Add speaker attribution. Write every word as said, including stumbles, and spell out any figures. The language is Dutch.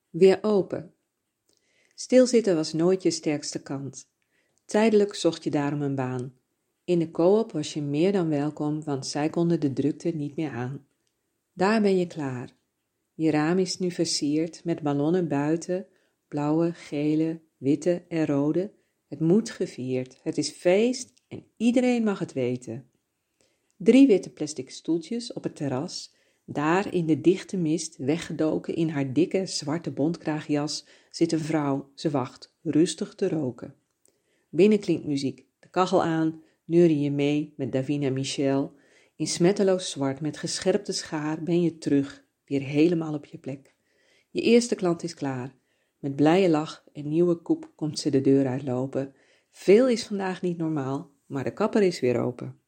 Speaker 1: Weer open. Stilzitten was nooit je sterkste kant. Tijdelijk zocht je daarom een baan. In de co-op was je meer dan welkom, want zij konden de drukte niet meer aan. Daar ben je klaar. Je raam is nu versierd met ballonnen buiten, blauwe, gele, witte en rode. Het moet gevierd, het is feest en iedereen mag het weten. Drie witte plastic stoeltjes op het terras. Daar in de dichte mist, weggedoken in haar dikke zwarte bontkraagjas, zit een vrouw. Ze wacht, rustig te roken. Binnen klinkt muziek, de kachel aan, neurie je mee met Davina Michel. In smetteloos zwart met gescherpte schaar ben je terug, weer helemaal op je plek. Je eerste klant is klaar. Met blije lach en nieuwe koep komt ze de deur uitlopen. Veel is vandaag niet normaal, maar de kapper is weer open.